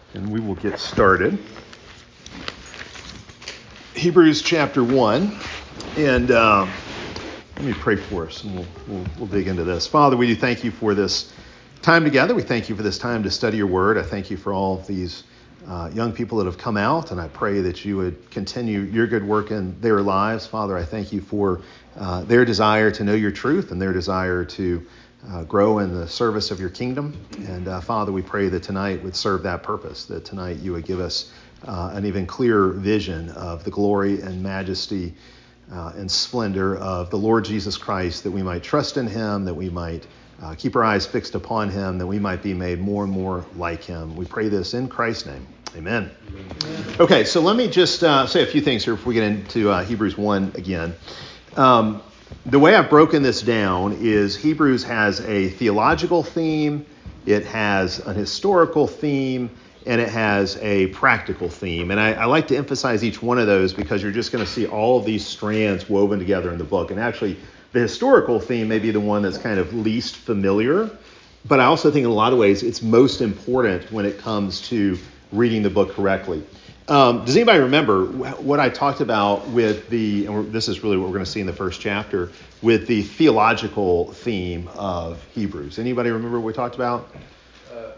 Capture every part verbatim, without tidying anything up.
And we will get started. Hebrews chapter one, and um, let me pray for us, and we'll, we'll, we'll dig into this. Father, we do thank you for this time together. We thank you for this time to study your word. I thank you for all of these uh, young people that have come out, and I pray that you would continue your good work in their lives. Father, I thank you for uh, their desire to know your truth and their desire to Uh, grow in the service of your kingdom. And uh, Father, we pray that tonight would serve that purpose, that tonight you would give us uh, an even clearer vision of the glory and majesty uh, and splendor of the Lord Jesus Christ, that we might trust in him, that we might uh, keep our eyes fixed upon him, that we might be made more and more like him. We pray this in Christ's name. Amen. Amen. Okay, so let me just uh, say a few things here before we get into uh, Hebrews one again. Um, The way I've broken this down is Hebrews has a theological theme, it has an historical theme, and it has a practical theme. And I, I like to emphasize each one of those because you're just going to see all of these strands woven together in the book. And actually, the historical theme may be the one that's kind of least familiar, but I also think in a lot of ways it's most important when it comes to reading the book correctly. Um, does anybody remember what I talked about with the, and this is really what we're going to see in the first chapter, with the theological theme of Hebrews? Anybody remember what we talked about? Uh,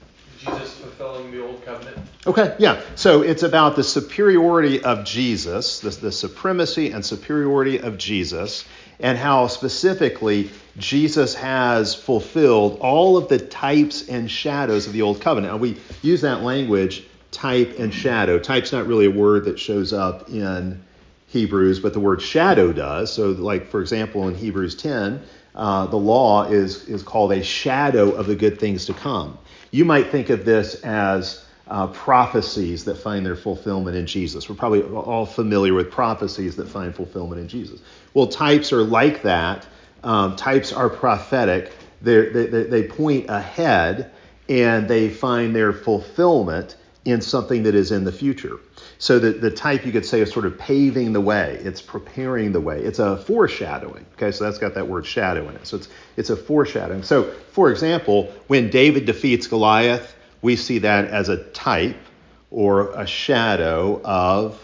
Jesus fulfilling the old covenant. Okay, yeah. So it's about the superiority of Jesus, the, the supremacy and superiority of Jesus, and how specifically Jesus has fulfilled all of the types and shadows of the old covenant. And we use that language, type and shadow. Type's not really a word that shows up in Hebrews, but the word shadow does. So like, for example, in Hebrews ten, uh, the law is, is called a shadow of the good things to come. You might think of this as uh, prophecies that find their fulfillment in Jesus. We're probably all familiar with prophecies that find fulfillment in Jesus. Well, types are like that. Um, types are prophetic. They're, they, they point ahead, and they find their fulfillment in something that is in the future. So the, the type, you could say, is sort of paving the way. It's preparing the way. It's a foreshadowing. Okay, so that's got that word shadow in it. So it's it's a foreshadowing. So, for example, when David defeats Goliath, we see that as a type or a shadow of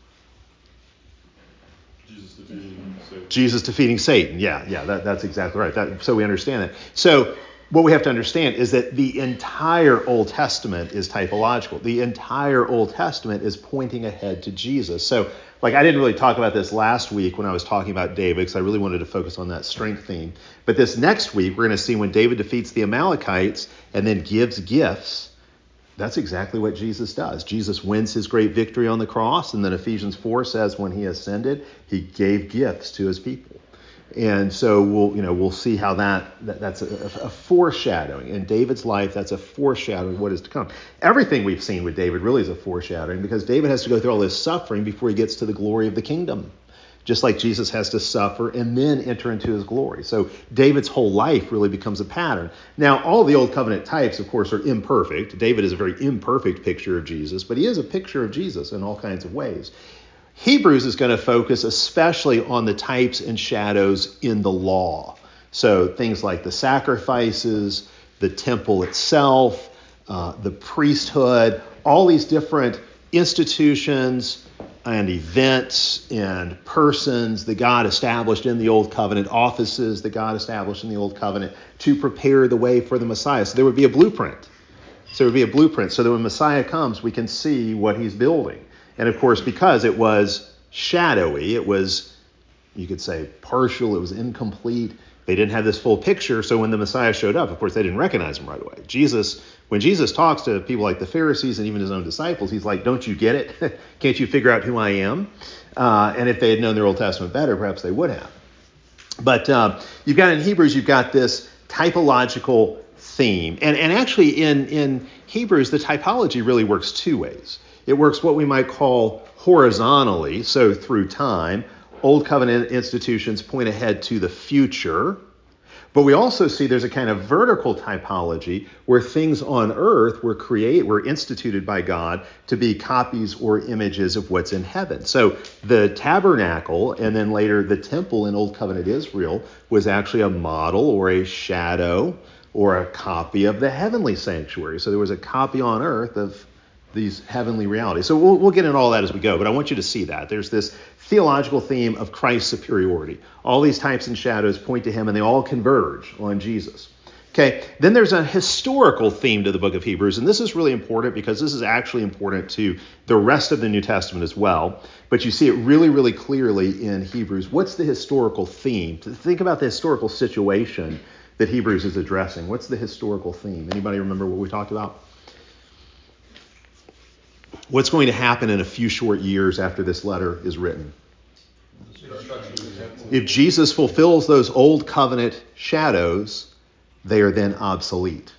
Jesus defeating Satan. Jesus defeating Satan. Yeah, yeah, that, that's exactly right. That, so we understand that. So what we have to understand is that the entire Old Testament is typological. The entire Old Testament is pointing ahead to Jesus. So, like, I didn't really talk about this last week when I was talking about David, because I really wanted to focus on that strength theme. But this next week, we're going to see when David defeats the Amalekites and then gives gifts. That's exactly what Jesus does. Jesus wins his great victory on the cross, and then Ephesians four says when he ascended, he gave gifts to his people. And so we'll, you know, we'll see how that, that that's a, a foreshadowing. In David's life, that's a foreshadowing of what is to come. Everything we've seen with David really is a foreshadowing, because David has to go through all this suffering before he gets to the glory of the kingdom, just like Jesus has to suffer and then enter into his glory. So David's whole life really becomes a pattern. Now, all the Old Covenant types, of course, are imperfect. David is a very imperfect picture of Jesus, but he is a picture of Jesus in all kinds of ways. Hebrews is going to focus especially on the types and shadows in the law. So things like the sacrifices, the temple itself, uh, the priesthood, all these different institutions and events and persons that God established in the Old Covenant, offices that God established in the Old Covenant to prepare the way for the Messiah. So there would be a blueprint. So there would be a blueprint so that when Messiah comes, we can see what he's building. And of course, because it was shadowy, it was, you could say, partial, it was incomplete. They didn't have this full picture. So when the Messiah showed up, of course, they didn't recognize him right away. Jesus, when Jesus talks to people like the Pharisees and even his own disciples, he's like, don't you get it? Can't you figure out who I am? Uh, and if they had known their Old Testament better, perhaps they would have. But uh, you've got in Hebrews, you've got this typological theme. And, and actually in, in Hebrews, the typology really works two ways. It works what we might call horizontally, so through time. Old Covenant institutions point ahead to the future. But we also see there's a kind of vertical typology where things on earth were created, were instituted by God to be copies or images of what's in heaven. So the tabernacle and then later the temple in Old Covenant Israel was actually a model or a shadow or a copy of the heavenly sanctuary. So there was a copy on earth of these heavenly realities. So we'll, we'll get into all that as we go, but I want you to see that. There's this theological theme of Christ's superiority. All these types and shadows point to him, and they all converge on Jesus. Okay, then there's a historical theme to the book of Hebrews, and this is really important because this is actually important to the rest of the New Testament as well, but you see it really, really clearly in Hebrews. What's the historical theme? Think about the historical situation that Hebrews is addressing. What's the historical theme? Anybody remember what we talked about? What's going to happen in a few short years after this letter is written? If Jesus fulfills those old covenant shadows, they are then obsolete.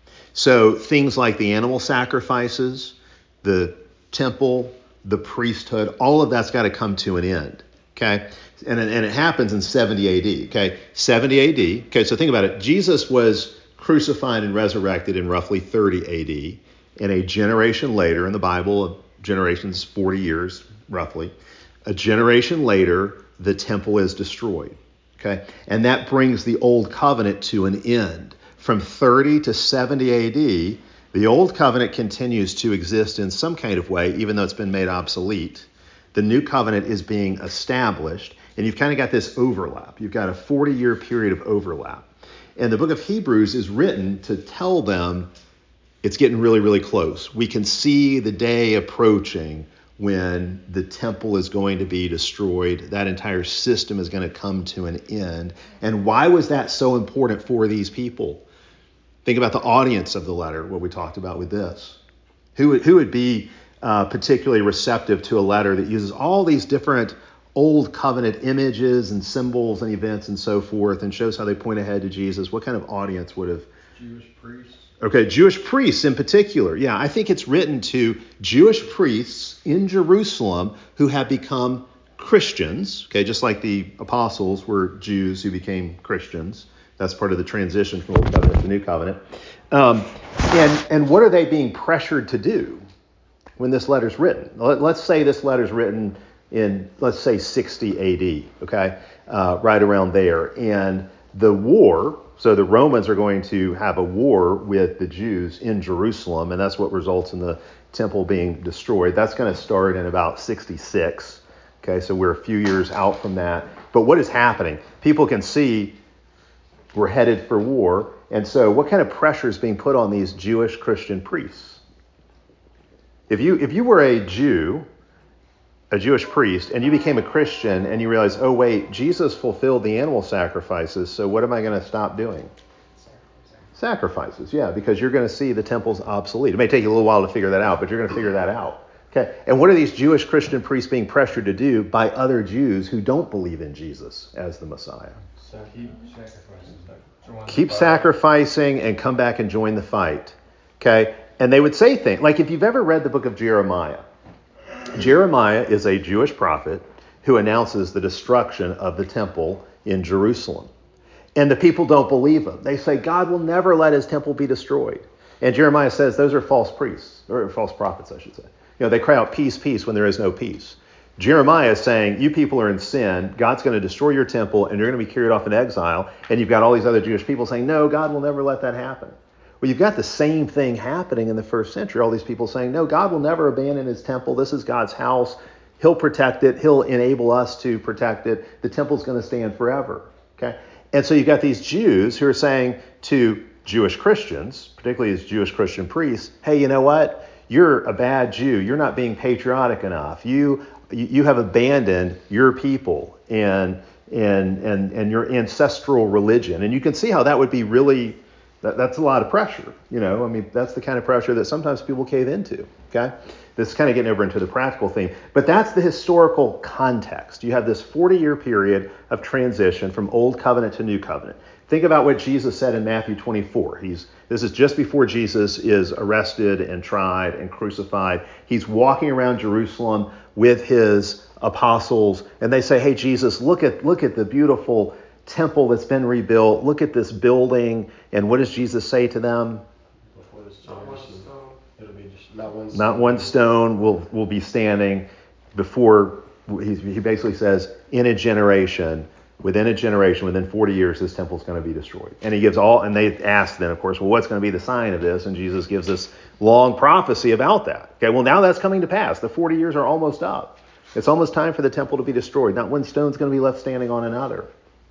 So things like the animal sacrifices, the temple, the priesthood, all of that's got to come to an end. Okay? And, and it happens in seventy A D. Okay? seventy A D. Okay, so think about it. Jesus was crucified and resurrected in roughly thirty A D. And a generation later, in the Bible, a generation's forty years, roughly. A generation later, the temple is destroyed. Okay? And that brings the old covenant to an end. From thirty to seventy A D, the old covenant continues to exist in some kind of way, even though it's been made obsolete. The new covenant is being established, and you've kind of got this overlap. You've got a forty-year period of overlap. And the book of Hebrews is written to tell them it's getting really, really close. We can see the day approaching when the temple is going to be destroyed. That entire system is going to come to an end. And why was that so important for these people? Think about the audience of the letter, what we talked about with this. Who would, who would be uh, particularly receptive to a letter that uses all these different old covenant images and symbols and events and so forth and shows how they point ahead to Jesus? What kind of audience would have? Jewish priests. Okay, Jewish priests in particular. Yeah, I think it's written to Jewish priests in Jerusalem who have become Christians. Okay, just like the apostles were Jews who became Christians. That's part of the transition from Old Covenant to New Covenant. Um, and, and what are they being pressured to do when this letter's written? Let, let's say this letter's written in, let's say, sixty A D, okay, uh, right around there. And the war, so the Romans are going to have a war with the Jews in Jerusalem, and that's what results in the temple being destroyed. That's going to start in about sixty-six. Okay, so we're a few years out from that. But what is happening? People can see we're headed for war. And so what kind of pressure is being put on these Jewish Christian priests? If you if you were a Jew, a Jewish priest, and you became a Christian and you realize, oh, wait, Jesus fulfilled the animal sacrifices, so what am I going to stop doing? Sacrifices, yeah, because you're going to see the temple's obsolete. It may take you a little while to figure that out, but you're going to figure that out. Okay, and what are these Jewish Christian priests being pressured to do by other Jews who don't believe in Jesus as the Messiah? Keep sacrificing. Keep sacrificing and come back and join the fight. Okay, and they would say things like, if you've ever read the book of Jeremiah, Jeremiah is a Jewish prophet who announces the destruction of the temple in Jerusalem. And the people don't believe him. They say, God will never let his temple be destroyed. And Jeremiah says, those are false priests, or false prophets, I should say. You know, they cry out, peace, peace, when there is no peace. Jeremiah is saying, you people are in sin. God's going to destroy your temple, and you're going to be carried off in exile. And you've got all these other Jewish people saying, no, God will never let that happen. Well, you've got the same thing happening in the first century. All these people saying, no, God will never abandon his temple. This is God's house. He'll protect it. He'll enable us to protect it. The temple's going to stand forever. Okay? And so you've got these Jews who are saying to Jewish Christians, particularly as Jewish Christian priests, hey, you know what? You're a bad Jew. You're not being patriotic enough. You you have abandoned your people and and and and your ancestral religion. And you can see how that would be really, that, that's a lot of pressure. You know, I mean, that's the kind of pressure that sometimes people cave into. Okay? This is kind of getting over into the practical theme. But that's the historical context. You have this forty-year period of transition from Old Covenant to New Covenant. Think about what Jesus said in Matthew twenty-four. He's This is just before Jesus is arrested and tried and crucified. He's walking around Jerusalem with his apostles, and they say, hey, Jesus, look at look at the beautiful temple that's been rebuilt. Look at this building. And what does Jesus say to them? Before this generation, it'll be just not one Not stone. one stone will, will be standing before, he, he basically says, in a generation, the temple will be destroyed. within a generation, within forty years, this temple is going to be destroyed. And he gives all, and they ask then, of course, well, what's going to be the sign of this? And Jesus gives this long prophecy about that. Okay, well, now that's coming to pass. The forty years are almost up. It's almost time for the temple to be destroyed. Not one stone's going to be left standing on another.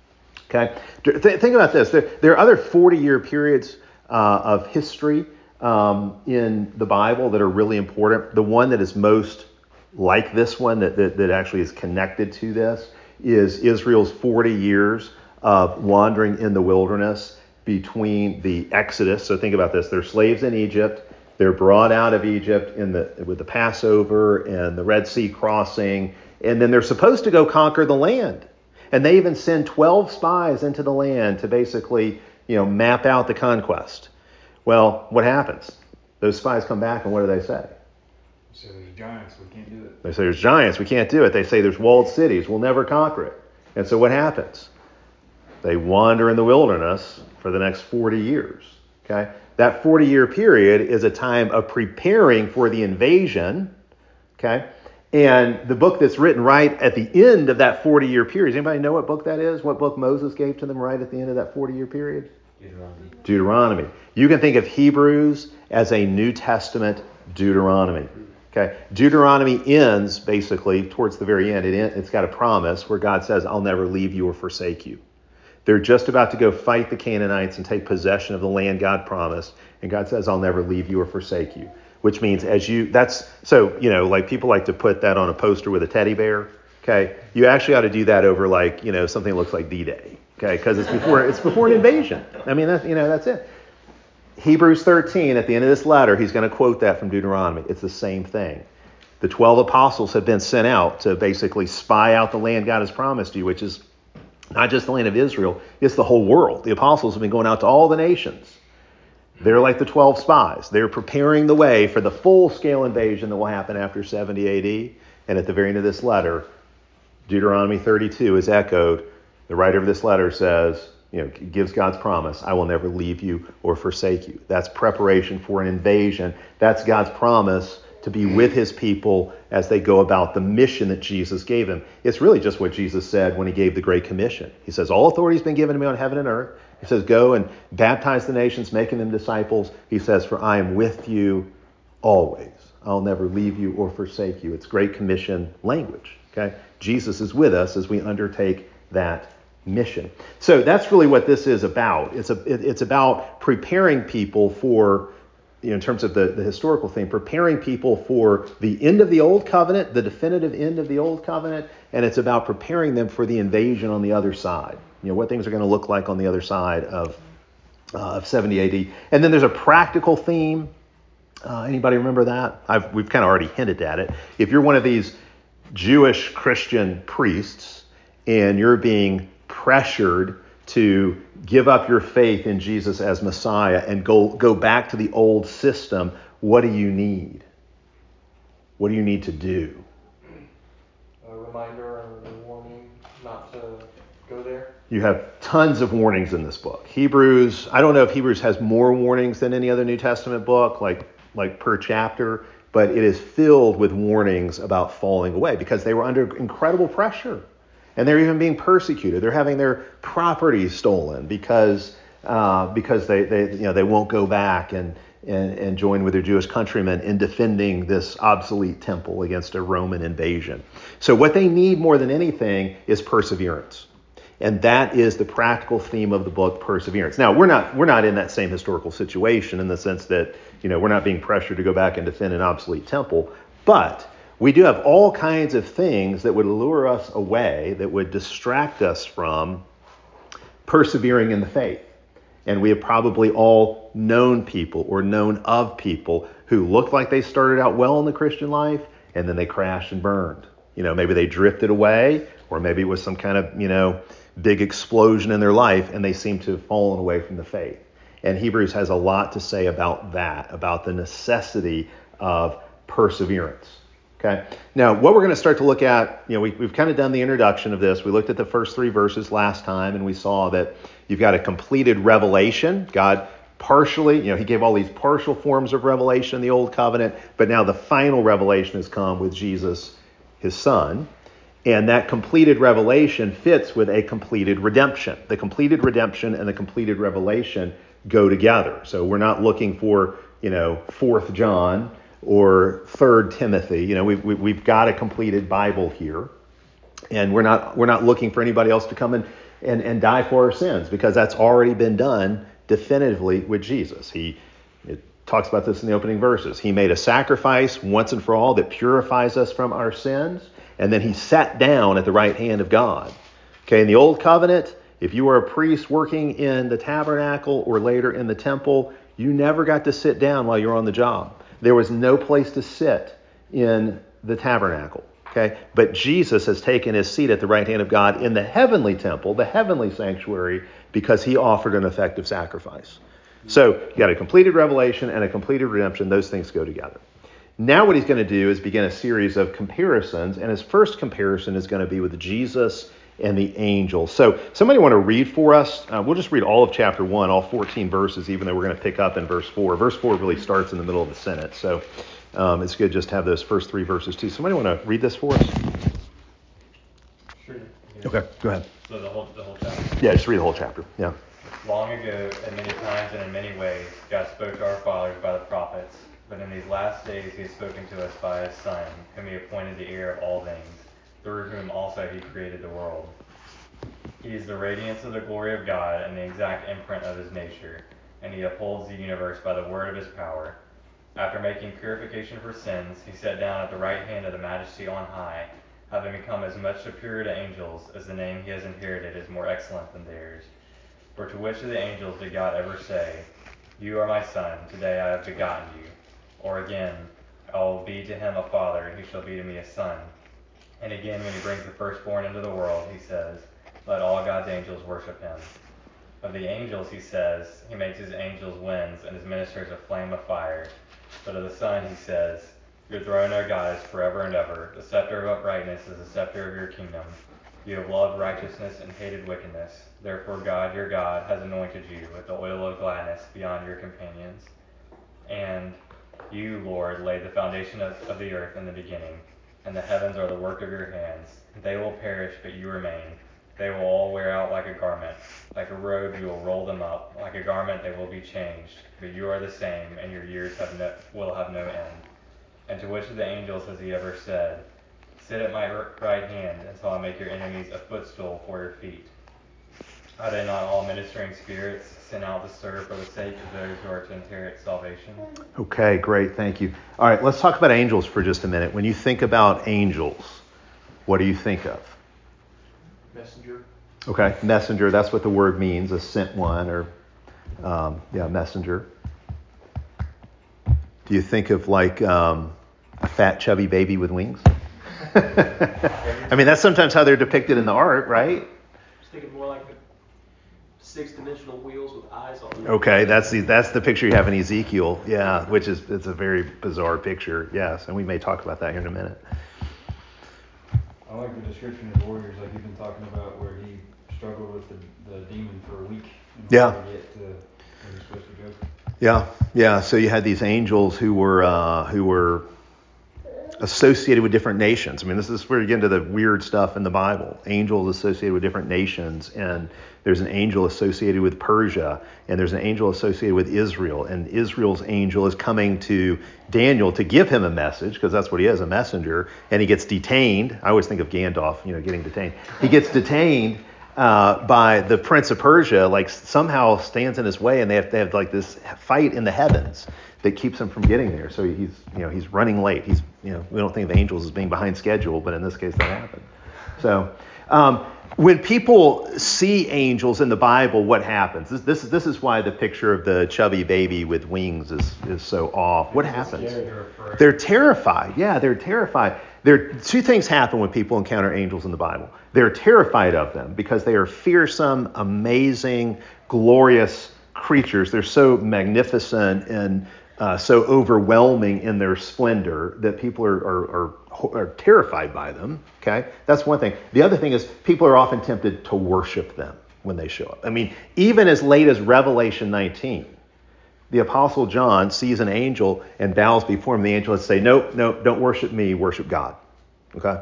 Okay, Th- think about this. There, there are other forty-year periods uh, of history um, in the Bible that are really important. The one that is most like this one, that, that, that actually is connected to this, is Israel's forty years of wandering in the wilderness between the Exodus. So think about this. They're slaves in Egypt. They're brought out of Egypt in the with the Passover and the Red Sea crossing. And then they're supposed to go conquer the land. And they even send twelve spies into the land to basically, you know, map out the conquest. Well, what happens? Those spies come back and what do they say? They say there's giants, we can't do it. They say there's giants, we can't do it. They say there's walled cities, we'll never conquer it. And so what happens? They wander in the wilderness for the next forty years. Okay? That forty-year period is a time of preparing for the invasion. Okay? And the book that's written right at the end of that forty-year period, does anybody know what book that is? What book Moses gave to them right at the end of that forty-year period? Deuteronomy. Deuteronomy. You can think of Hebrews as a New Testament Deuteronomy. Okay, Deuteronomy ends basically towards the very end. It, it's got a promise where God says, I'll never leave you or forsake you. They're just about to go fight the Canaanites and take possession of the land God promised. And God says, I'll never leave you or forsake you. Which means as you, that's, so, you know, like people like to put that on a poster with a teddy bear. Okay, you actually ought to do that over like, you know, something that looks like D-Day. Okay, because it's before, it's before an invasion. I mean, that, you know, that's it. Hebrews thirteen, at the end of this letter, he's going to quote that from Deuteronomy. It's the same thing. The twelve apostles have been sent out to basically spy out the land God has promised you, which is not just the land of Israel, it's the whole world. The apostles have been going out to all the nations. They're like the twelve spies. They're preparing the way for the full-scale invasion that will happen after seventy A D. And at the very end of this letter, Deuteronomy thirty-two is echoed. The writer of this letter says, you know, gives God's promise, I will never leave you or forsake you. That's preparation for an invasion. That's God's promise to be with his people as they go about the mission that Jesus gave them. It's really just what Jesus said when he gave the Great Commission. He says, all authority has been given to me on heaven and earth. He says, go and baptize the nations, making them disciples. He says, for I am with you always. I'll never leave you or forsake you. It's Great Commission language. Okay? Jesus is with us as we undertake that mission. So that's really what this is about. It's a, it, it's about preparing people for, you know, in terms of the, the historical thing, preparing people for the end of the old covenant, the definitive end of the old covenant, and it's about preparing them for the invasion on the other side. You know, what things are going to look like on the other side of uh, of seventy A D. And then there's a practical theme. Uh, anybody remember that? I've, we've kind of already hinted at it. If you're one of these Jewish Christian priests and you're being pressured to give up your faith in Jesus as Messiah and go go back to the old system, what do you need? What do you need to do? A reminder and a warning not to go there. You have tons of warnings in this book. Hebrews, I don't know if Hebrews has more warnings than any other New Testament book, like like per chapter, but it is filled with warnings about falling away because they were under incredible pressure. And they're even being persecuted. They're having their property stolen because uh, because they, they you know they won't go back and, and and join with their Jewish countrymen in defending this obsolete temple against a Roman invasion. So what they need more than anything is perseverance. And that is the practical theme of the book, perseverance. Now, we're not we're not in that same historical situation in the sense that, you know, we're not being pressured to go back and defend an obsolete temple, but we do have all kinds of things that would lure us away, that would distract us from persevering in the faith. And we have probably all known people or known of people who looked like they started out well in the Christian life and then they crashed and burned. You know, maybe they drifted away, or maybe it was some kind of, you know, big explosion in their life and they seem to have fallen away from the faith. And Hebrews has a lot to say about that, about the necessity of perseverance. Okay. Now, what we're going to start to look at, you know, we, we've kind of done the introduction of this. We looked at the first three verses last time, and we saw that you've got a completed revelation. God partially, you know, he gave all these partial forms of revelation in the Old Covenant, but now the final revelation has come with Jesus, his son. And that completed revelation fits with a completed redemption. The completed redemption and the completed revelation go together. So we're not looking for, you know, fourth John or third Timothy. You know, we've, we've got a completed Bible here. And we're not we're not looking for anybody else to come in and, and die for our sins, because that's already been done definitively with Jesus. He it talks about this in the opening verses. He made a sacrifice once and for all that purifies us from our sins, and then he sat down at the right hand of God. Okay, in the old covenant, if you were a priest working in the tabernacle or later in the temple, you never got to sit down while you were on the job. There was no place to sit in the tabernacle. Okay, but Jesus has taken his seat at the right hand of God in the heavenly temple, the heavenly sanctuary, because he offered an effective sacrifice. So you got a completed revelation and a completed redemption. Those things go together. Now what he's going to do is begin a series of comparisons, and his first comparison is going to be with Jesus and the angels. So somebody want to read for us? Uh, we'll just read all of chapter one, all fourteen verses, even though we're going to pick up in verse four. Verse four really starts in the middle of the sentence. So Um, it's good just to have those first three verses too. Somebody want to read this for us? Sure. Okay, go ahead. So the whole, the whole chapter. Yeah, just read the whole chapter. Yeah. Long ago, at many times and in many ways, God spoke to our fathers by the prophets, but in these last days he has spoken to us by his Son, whom he appointed the heir of all things, through whom also he created the world. He is the radiance of the glory of God and the exact imprint of his nature, and he upholds the universe by the word of his power. After making purification for sins, he sat down at the right hand of the Majesty on high, having become as much superior to angels as the name he has inherited is more excellent than theirs. For to which of the angels did God ever say, "You are my son, today I have begotten you"? Or again, "I will be to him a father, and he shall be to me a son"? And again, when he brings the firstborn into the world, he says, "Let all God's angels worship him." Of the angels, he says, he makes his angels winds and his ministers a flame of fire. But of the Son, he says, "Your throne, O God, is forever and ever. The scepter of uprightness is the scepter of your kingdom. You have loved righteousness and hated wickedness. Therefore God, your God, has anointed you with the oil of gladness beyond your companions. And you, Lord, laid the foundation of, of the earth in the beginning, and the heavens are the work of your hands. They will perish, but you remain. They will all wear out like a garment. Like a robe, you will roll them up. Like a garment, they will be changed. But you are the same, and your years have no, will have no end." And to which of the angels has he ever said, "Sit at my right hand until I make your enemies a footstool for your feet"? Are they not all ministering spirits sent out to serve for the sake of those who are to inherit salvation? Okay, great. Thank you. All right, let's talk about angels for just a minute. When you think about angels, what do you think of? Messenger. Okay, messenger, that's what the word means, a sent one, or, um, yeah, messenger. Do you think of like um, a fat, chubby baby with wings? I mean, that's sometimes how they're depicted in the art, right? I was thinking more like the six-dimensional wheels with eyes on them. Okay, that's the that's the picture you have in Ezekiel, yeah, which is it's a very bizarre picture, yes, and we may talk about that here in a minute. I like the description of warriors, like you've been talking about, where he struggled with the, the demon for a week in order Yeah. to get to where he's supposed to go. Yeah, yeah. So you had these angels who were uh, who were associated with different nations. I mean, this is where you get into the weird stuff in the Bible. Angels associated with different nations, and there's an angel associated with Persia, and there's an angel associated with Israel, and Israel's angel is coming to Daniel to give him a message, because that's what he is, a messenger, and he gets detained. I always think of Gandalf, you know, getting detained. He gets detained uh, by the Prince of Persia, like somehow stands in his way, and they have, they have like this fight in the heavens that keeps him from getting there. So he's, you know, he's running late. He's, you know, we don't think of angels as being behind schedule, but in this case that happened. So um, when people see angels in the Bible, what happens? This, this, this is why the picture of the chubby baby with wings is, is so off. What happens? They're terrified. Yeah, they're terrified. There, two things happen when people encounter angels in the Bible. They're terrified of them because they are fearsome, amazing, glorious creatures. They're so magnificent and Uh, so overwhelming in their splendor that people are, are, are, are terrified by them. Okay, that's one thing. The other thing is people are often tempted to worship them when they show up. I mean, even as late as Revelation nineteen, the Apostle John sees an angel and bows before him. The angel would say, "Nope, nope, don't worship me, worship God." Okay,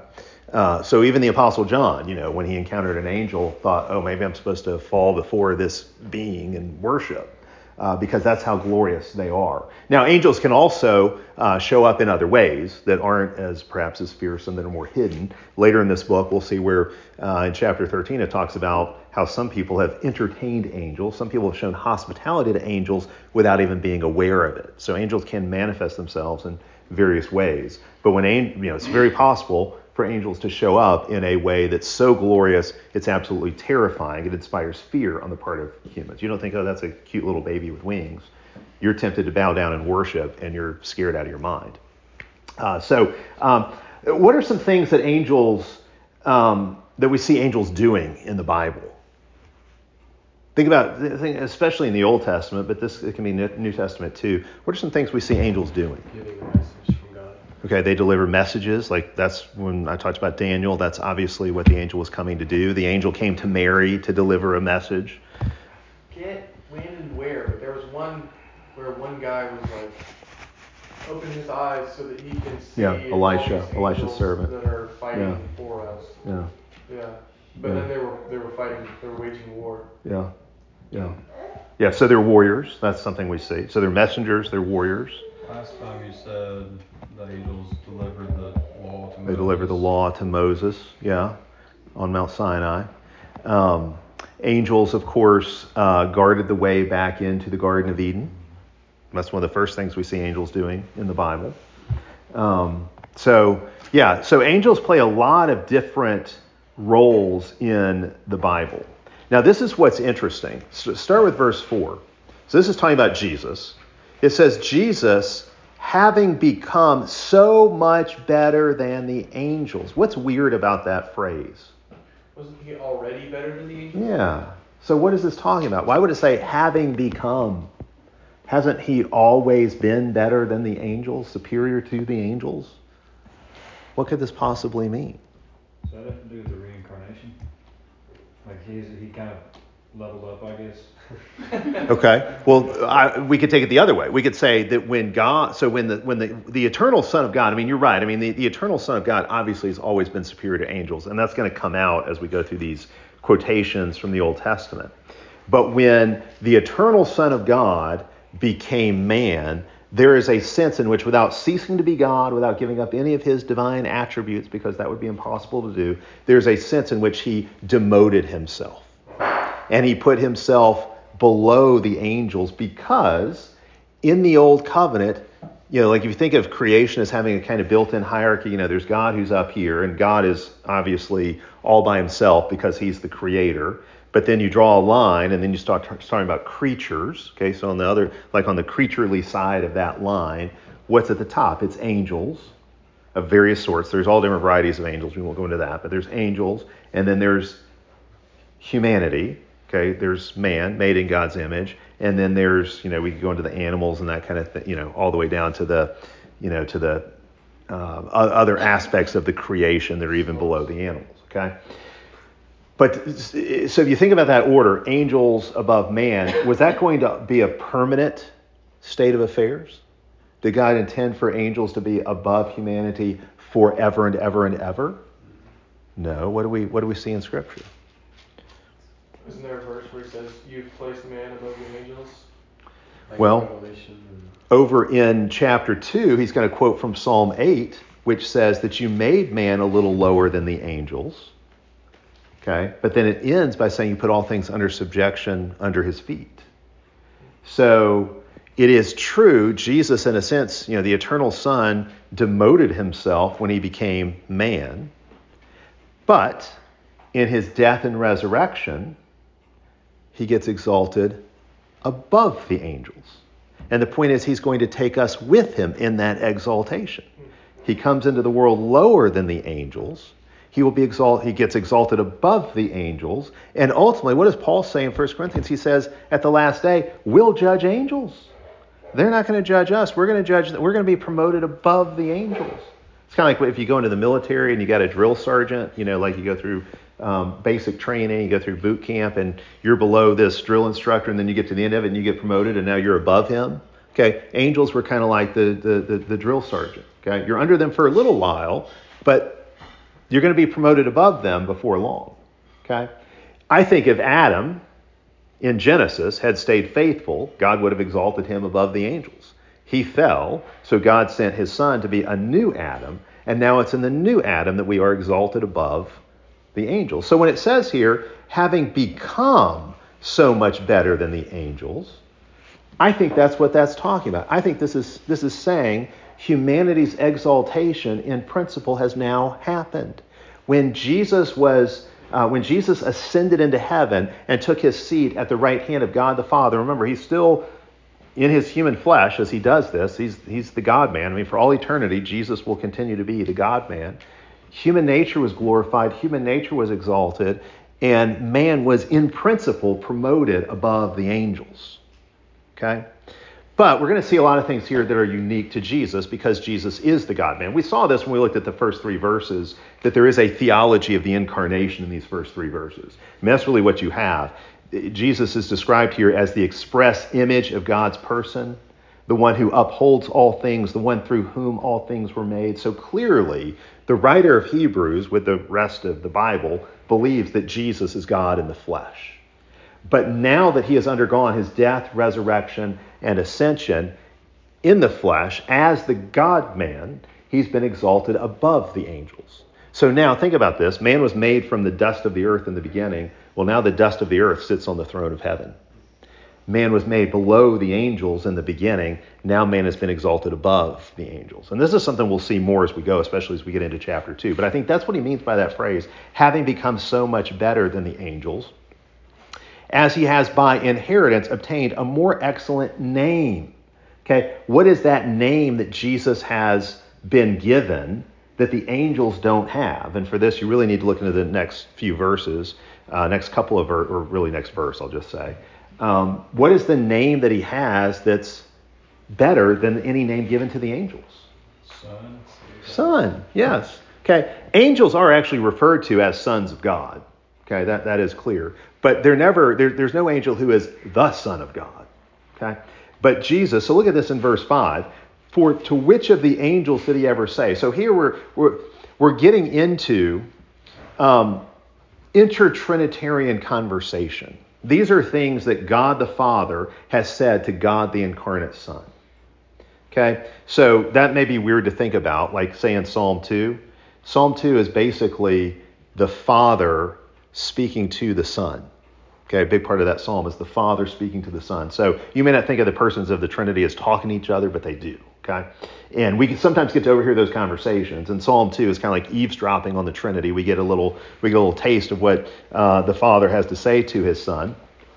Uh, so even the Apostle John, you know, when he encountered an angel, thought, oh, maybe I'm supposed to fall before this being and worship. Uh, because that's how glorious they are. Now, angels can also uh, show up in other ways that aren't as perhaps as fearsome, that are more hidden. Later in this book, we'll see where uh, in chapter thirteen it talks about how some people have entertained angels. Some people have shown hospitality to angels without even being aware of it. So angels can manifest themselves in various ways. But when you know, it's very possible for angels to show up in a way that's so glorious, it's absolutely terrifying. It inspires fear on the part of humans. You don't think, oh, that's a cute little baby with wings. You're tempted to bow down and worship, and you're scared out of your mind. Uh, so um, what are some things that angels, um, that we see angels doing in the Bible? Think about, especially in the Old Testament, but this it can be New Testament too. What are some things we see angels doing? Giving a message from God. Okay, they deliver messages. Like that's when I talked about Daniel. That's obviously what the angel was coming to do. The angel came to Mary to deliver a message. Get when and where, but there was one where one guy was like, open his eyes so that he can see. Yeah, Elisha, all these Elisha's angels servant. that are fighting Yeah. for us. Yeah, Yeah, but Yeah. then they were they were fighting, they were waging war. yeah, yeah. Yeah, so they're warriors. That's something we see. So they're messengers, they're warriors. Last time you said the angels delivered the law to Moses. They deliver the law to Moses, yeah, on Mount Sinai. Um, angels, of course, uh, guarded the way back into the Garden of Eden. That's one of the first things we see angels doing in the Bible. Um, so, yeah, so angels play a lot of different roles in the Bible. Now, this is what's interesting. So start with verse four. So this is talking about Jesus. It says, Jesus, having become so much better than the angels. What's weird about that phrase? Wasn't he already better than the angels? Yeah. So what is this talking about? Why would it say having become? Hasn't he always been better than the angels, superior to the angels? What could this possibly mean? Does that have to do with the reincarnation? Like he's, he kind of leveled up, I guess. Okay. Well, I, we could take it the other way. We could say that when God, so when the when the, the eternal Son of God, I mean, you're right. I mean, the, the eternal Son of God obviously has always been superior to angels, and that's going to come out as we go through these quotations from the Old Testament. But when the eternal Son of God became man, there is a sense in which, without ceasing to be God, without giving up any of his divine attributes, because that would be impossible to do, there's a sense in which he demoted himself. And he put himself below the angels because in the Old Covenant, you know, like if you think of creation as having a kind of built-in hierarchy, you know, there's God who's up here, and God is obviously all by himself because he's the creator. But then you draw a line, and then you start talking about creatures. Okay, so on the other, like on the creaturely side of that line, what's at the top? It's angels of various sorts. There's all different varieties of angels. We won't go into that, but there's angels, and then there's humanity. Okay, there's man made in God's image, and then there's, you know, we could go into the animals and that kind of thing, you know, all the way down to the, you know, to the uh, other aspects of the creation that are even below the animals. Okay. But so if you think about that order, angels above man, was that going to be a permanent state of affairs? Did God intend for angels to be above humanity forever and ever and ever? No. What do we what do we see in Scripture? Isn't there a verse where he says, "You've placed man above the angels"? Like Well, Revelation and... over in chapter two, he's going to quote from Psalm eight, which says that you made man a little lower than the angels. Okay, but then it ends by saying you put all things under subjection under his feet. So it is true, Jesus, in a sense, you know, the eternal Son demoted himself when he became man. But in his death and resurrection, he gets exalted above the angels. And the point is, he's going to take us with him in that exaltation. He comes into the world lower than the angels. He will be exalted. He gets exalted above the angels. And ultimately, what does Paul say in First Corinthians? He says, at the last day, we'll judge angels. They're not going to judge us. We're going to judge. We're going to be promoted above the angels. It's kind of like if you go into the military and you got a drill sergeant, you know, like you go through um, basic training, you go through boot camp, and you're below this drill instructor, and then you get to the end of it and you get promoted, and now you're above him. Okay, angels were kind of like the the, the, the drill sergeant. Okay, you're under them for a little while, but You're going to be promoted above them before long. Okay? I think if Adam in Genesis had stayed faithful, God would have exalted him above the angels. He fell, so God sent his son to be a new Adam, and now it's in the new Adam that we are exalted above the angels. So when it says here, having become so much better than the angels, I think that's what that's talking about. I think this is this is saying humanity's exaltation in principle has now happened. When Jesus was uh, when Jesus ascended into heaven and took his seat at the right hand of God the Father, remember, he's still in his human flesh as he does this. He's he's the God-man. I mean, for all eternity, Jesus will continue to be the God-man. Human nature was glorified. Human nature was exalted. And man was, in principle, promoted above the angels. Okay? But we're going to see a lot of things here that are unique to Jesus because Jesus is the God-man. We saw this when we looked at the first three verses, that there is a theology of the incarnation in these first three verses. I mean, that's really what you have. Jesus is described here as the express image of God's person, the one who upholds all things, the one through whom all things were made. So clearly, the writer of Hebrews, with the rest of the Bible, believes that Jesus is God in the flesh. But now that he has undergone his death, resurrection, and ascension in the flesh as the God-man, he's been exalted above the angels. So now think about this. Man was made from the dust of the earth in the beginning. Well, now the dust of the earth sits on the throne of heaven. Man was made below the angels in the beginning. Now man has been exalted above the angels. And this is something we'll see more as we go, especially as we get into chapter two. But I think that's what he means by that phrase, having become so much better than the angels, as he has by inheritance obtained a more excellent name. Okay, what is that name that Jesus has been given that the angels don't have? And for this, you really need to look into the next few verses, uh, next couple of, ver- or really next verse, I'll just say. Um, what is the name that he has that's better than any name given to the angels? Son. Son, yes. Okay, angels are actually referred to as sons of God. Okay, that, that is clear. But they're never, there, there's no angel who is the Son of God. Okay, but Jesus, so look at this in verse five. For to which of the angels did he ever say? So here we're we're, we're getting into um, inter-Trinitarian conversation. These are things that God the Father has said to God the incarnate Son. Okay, so that may be weird to think about, like say in Psalm two. Psalm two is basically the Father speaking to the Son. Okay, a big part of that psalm is the Father speaking to the Son. So you may not think of the persons of the Trinity as talking to each other, but they do. Okay, and we can sometimes get to overhear those conversations. And Psalm two is kind of like eavesdropping on the Trinity. We get a little, we get a little taste of what uh, the Father has to say to his Son.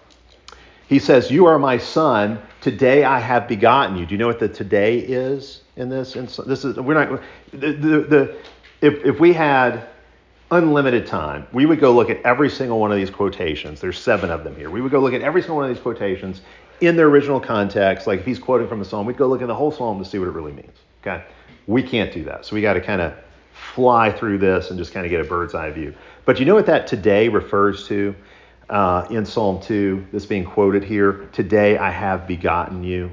He says, "You are my Son. Today I have begotten you." Do you know what the "today" is in this? And so this is we're not the the, the if if we had unlimited time, we would go look at every single one of these quotations. There's seven of them here. We would go look at every single one of these quotations in their original context. Like if he's quoting from a psalm, we'd go look at the whole psalm to see what it really means. Okay, we can't do that, so we got to kind of fly through this and just kind of get a bird's eye view. But you know what that "today" refers to uh, in Psalm two? This being quoted here: "Today I have begotten you."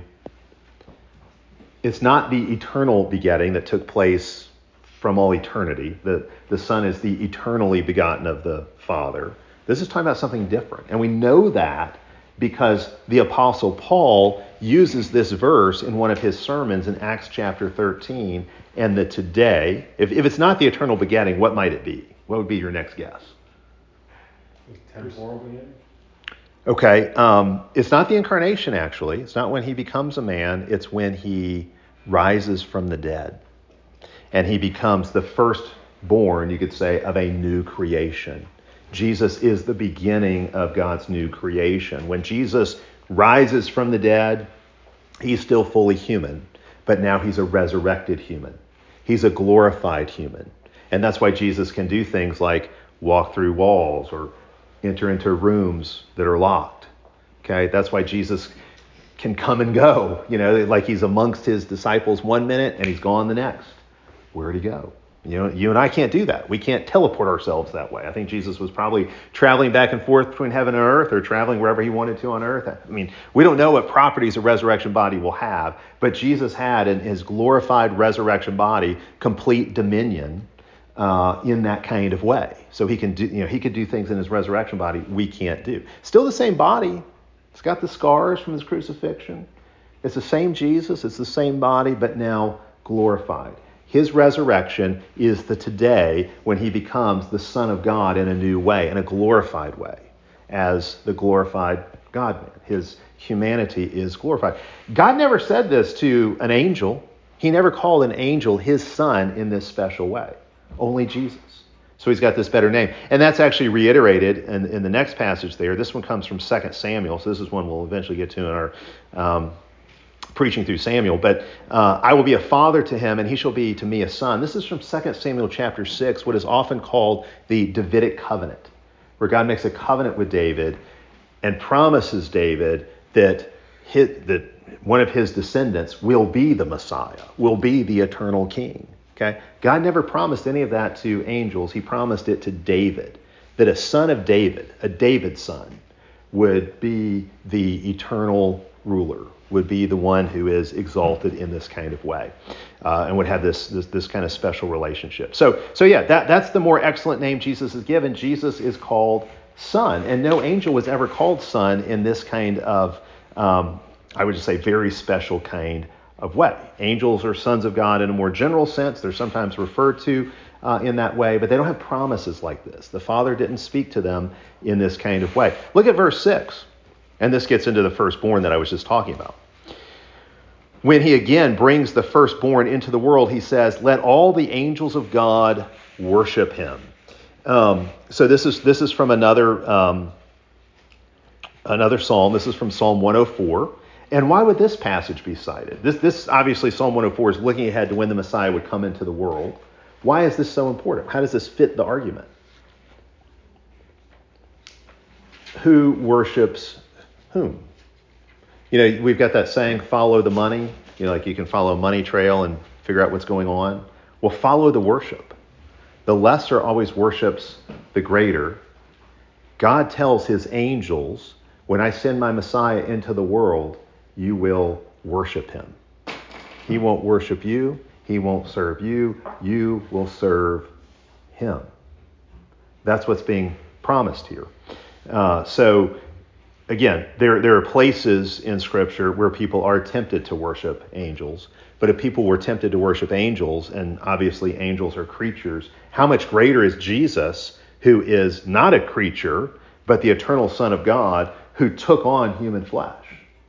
It's not the eternal begetting that took place from all eternity. The, the Son is the eternally begotten of the Father. This is talking about something different. And we know that because the Apostle Paul uses this verse in one of his sermons in Acts chapter thirteen. And the "today," if, if it's not the eternal begetting, what might it be? What would be your next guess? Temporal beginning? Okay, um, it's not the incarnation, actually. It's not when he becomes a man. It's when he rises from the dead. And he becomes the firstborn, you could say, of a new creation. Jesus is the beginning of God's new creation. When Jesus rises from the dead, he's still fully human, but now he's a resurrected human. He's a glorified human. And that's why Jesus can do things like walk through walls or enter into rooms that are locked. Okay, that's why Jesus can come and go. You know, like he's amongst his disciples one minute and he's gone the next. Where'd he go? You know, you and I can't do that. We can't teleport ourselves that way. I think Jesus was probably traveling back and forth between heaven and earth or traveling wherever he wanted to on earth. I mean, we don't know what properties a resurrection body will have, but Jesus had in his glorified resurrection body complete dominion uh, in that kind of way. So he can do, you know, he could do things in his resurrection body we can't do. Still the same body. It's got the scars from his crucifixion. It's the same Jesus. It's the same body, but now glorified. His resurrection is the today when he becomes the Son of God in a new way, in a glorified way, as the glorified God-man. His humanity is glorified. God never said this to an angel. He never called an angel his son in this special way. Only Jesus. So he's got this better name. And that's actually reiterated in, in the next passage there. This one comes from Second Samuel. So this is one we'll eventually get to in our um, preaching through Samuel. But uh, I will be a father to him, and he shall be to me a son. This is from Second Samuel chapter six, what is often called the Davidic covenant, where God makes a covenant with David and promises David that his, that one of his descendants will be the Messiah, will be the eternal king. Okay? God never promised any of that to angels. He promised it to David, that a son of David, a David son, would be the eternal ruler, would be the one who is exalted in this kind of way, uh, and would have this, this this kind of special relationship. So, so yeah, that, that's the more excellent name Jesus is given. Jesus is called Son, and no angel was ever called Son in this kind of, um, I would just say, very special kind of way. Angels are sons of God in a more general sense. They're sometimes referred to uh, in that way, but they don't have promises like this. The Father didn't speak to them in this kind of way. Look at verse six, and this gets into the firstborn that I was just talking about. When he again brings the firstborn into the world, he says, "Let all the angels of God worship him." Um, so this is this is from another um, another psalm. This is from Psalm one oh four. And why would this passage be cited? This, this obviously, Psalm one oh four is looking ahead to when the Messiah would come into the world. Why is this so important? How does this fit the argument? Who worships whom? You know, we've got that saying, follow the money. You know, like you can follow a money trail and figure out what's going on. Well, follow the worship. The lesser always worships the greater. God tells his angels, when I send my Messiah into the world, you will worship him. He won't worship you. He won't serve you. You will serve him. That's what's being promised here. Uh, so, again, there, there are places in Scripture where people are tempted to worship angels. But if people were tempted to worship angels, and obviously angels are creatures, how much greater is Jesus, who is not a creature, but the eternal Son of God, who took on human flesh?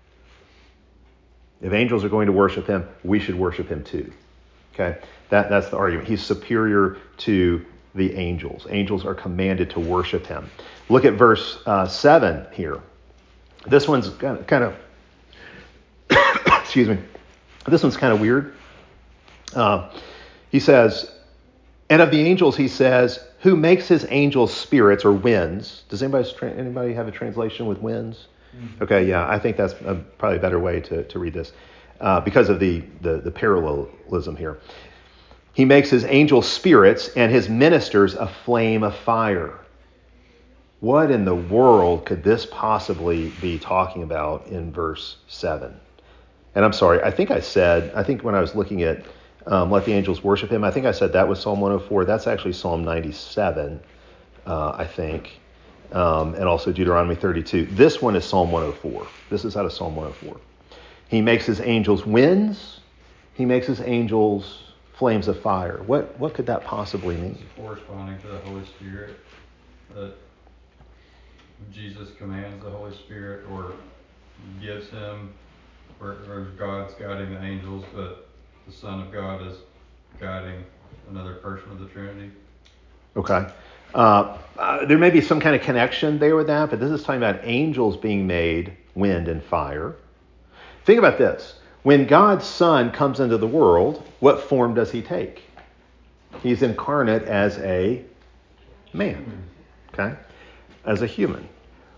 If angels are going to worship him, we should worship him too. Okay, that, that's the argument. He's superior to the angels. Angels are commanded to worship him. Look at verse uh, seven here. This one's kind of, kind of excuse me, this one's kind of weird. Uh, he says, and of the angels, he says, who makes his angels spirits or winds? Does anybody anybody have a translation with winds? Mm-hmm. Okay, yeah, I think that's a, probably a better way to, to read this uh, because of the, the, the parallelism here. He makes his angels spirits and his ministers a flame of fire. What in the world could this possibly be talking about in verse seven? And I'm sorry, I think I said, I think when I was looking at um, let the angels worship him, I think I said that was Psalm one oh four. That's actually Psalm ninety-seven, uh, I think, um, and also Deuteronomy thirty-two. This one is Psalm one oh four. This is out of Psalm one oh four. He makes his angels winds. He makes his angels flames of fire. What what could that possibly mean? It's corresponding to the Holy Spirit, that Jesus commands the Holy Spirit or gives him, or, or God's guiding the angels, but the Son of God is guiding another person of the Trinity. Okay. Uh, uh, there may be some kind of connection there with that, but this is talking about angels being made wind and fire. Think about this. When God's Son comes into the world, what form does he take? He's incarnate as a man, okay? As a human.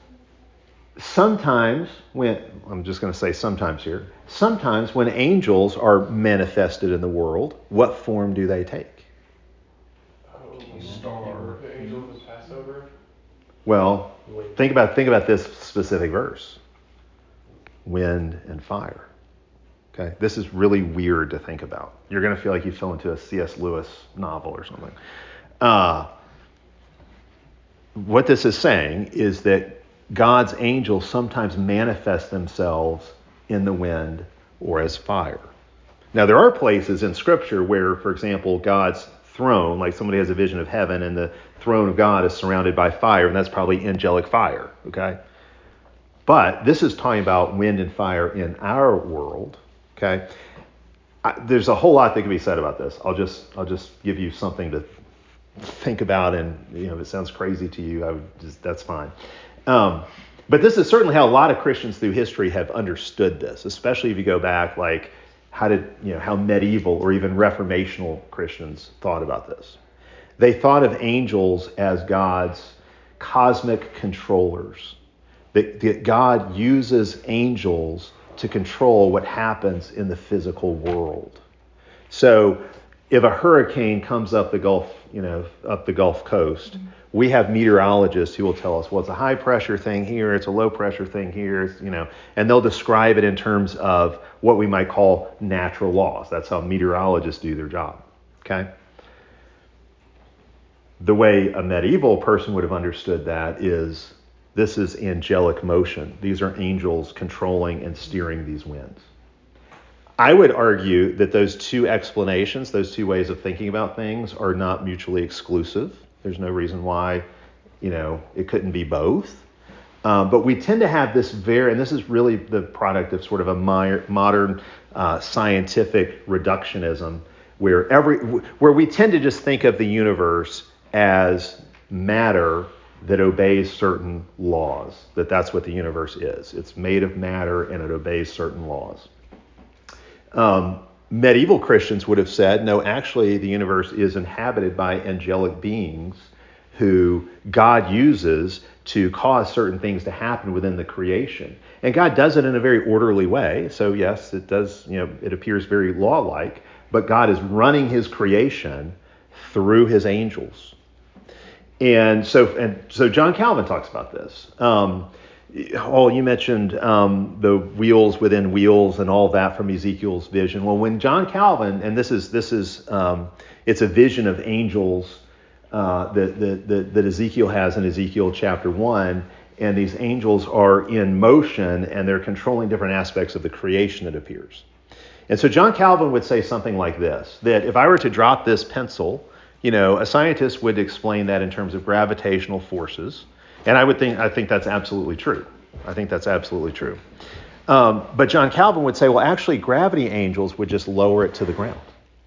Sometimes when, I'm just going to say sometimes here, sometimes when angels are manifested in the world, what form do they take? Oh, Star. the angel of the Passover. Well, think about think about this specific verse. Wind and fire. Okay, this is really weird to think about. You're going to feel like you fell into a C S Lewis novel or something. Uh, what this is saying is that God's angels sometimes manifest themselves in the wind or as fire. Now, there are places in Scripture where, for example, God's throne, like somebody has a vision of heaven and the throne of God is surrounded by fire, and that's probably angelic fire, okay? But this is talking about wind and fire in our world, okay? I, there's a whole lot that can be said about this. I'll just I'll just give you something to think about, and you know, if it sounds crazy to you, I would just that's fine. Um, but this is certainly how a lot of Christians through history have understood this, especially if you go back, like how did you know how medieval or even reformational Christians thought about this. They thought of angels as God's cosmic controllers. That, that God uses angels to control what happens in the physical world. So if a hurricane comes up the Gulf, you know, up the Gulf Coast, we have meteorologists who will tell us, well, it's a high pressure thing here, it's a low pressure thing here, it's, you know, and they'll describe it in terms of what we might call natural laws. That's how meteorologists do their job. Okay? The way a medieval person would have understood that is this is angelic motion. These are angels controlling and steering these winds. I would argue that those two explanations, those two ways of thinking about things are not mutually exclusive. There's no reason why, you know, it couldn't be both. Um, but we tend to have this very, and this is really the product of sort of a mi- modern uh, scientific reductionism, where every, where we tend to just think of the universe as matter that obeys certain laws, that that's what the universe is. It's made of matter and it obeys certain laws. Um, medieval Christians would have said, no, actually the universe is inhabited by angelic beings who God uses to cause certain things to happen within the creation. And God does it in a very orderly way. So yes, it does, you know, it appears very law-like, but God is running his creation through his angels. And so, and so John Calvin talks about this. Um, oh, you mentioned um, the wheels within wheels and all that from Ezekiel's vision. Well, when John Calvin, and this is this is um, it's a vision of angels uh, that, that that that Ezekiel has in Ezekiel chapter one, and these angels are in motion and they're controlling different aspects of the creation that appears. And so John Calvin would say something like this: that if I were to drop this pencil, you know, a scientist would explain that in terms of gravitational forces. And I would think, I think that's absolutely true. I think that's absolutely true. Um, but John Calvin would say, well, actually, gravity angels would just lower it to the ground.